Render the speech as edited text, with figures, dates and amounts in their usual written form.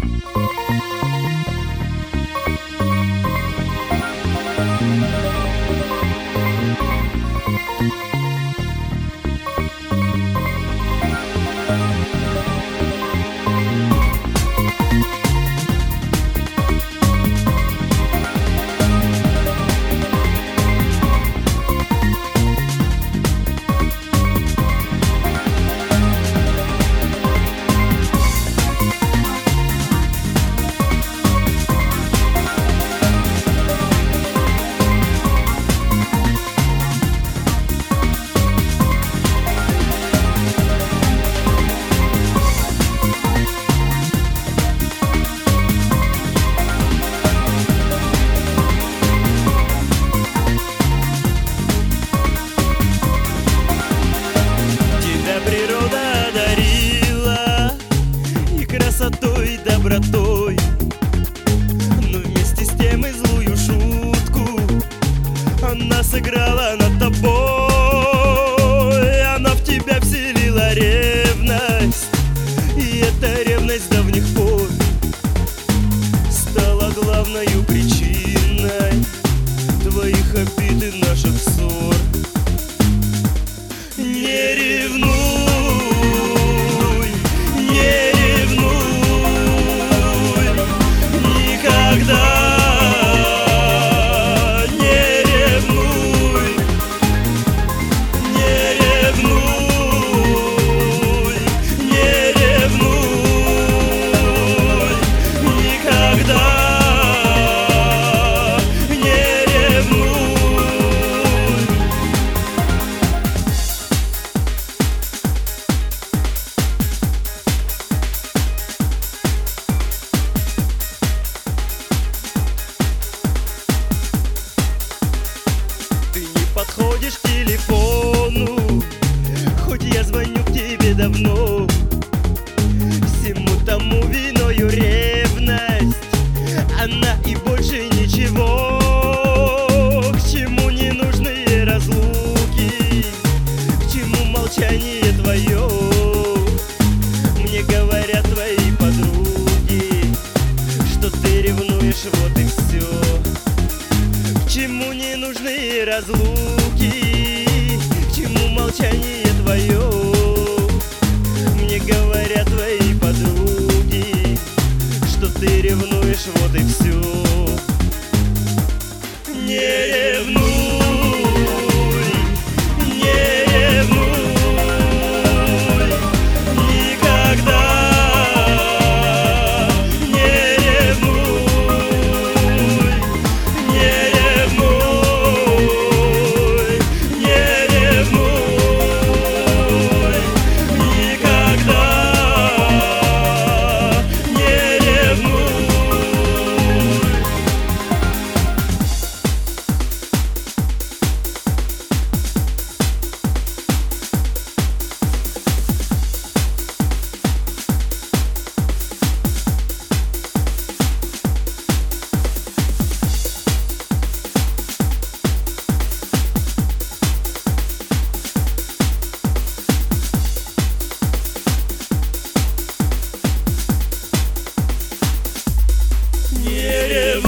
красотой и добротой, но вместе с тем и злую шутку она сыграла над тобой. Она в тебя вселила ревность, и эта ревность давних пор стала главною причиной твоих обид и наших ссор. Не ревнуй, не ревнуй никогда. Не ревнуй, не ревнуй, не ревнуй никогда. Не ревнуй. Ты не подходишь к телефону, хоть я звоню к тебе давно. Всему тому виною ревность, она и больше ничего. К чему ненужные разлуки, к чему молчание твое? Мне говорят твои подруги, что ты ревнуешь, вот и все. К чему ненужные разлуки, к чему молчание твое? Мне говорят твои подруги, что ты ревнуешь, вот и все. Не ревнуй, не ревнуй никогда. Не ревнуй, не ревнуй, не ревнуй никогда. Не ревнуй. Не ревнуй.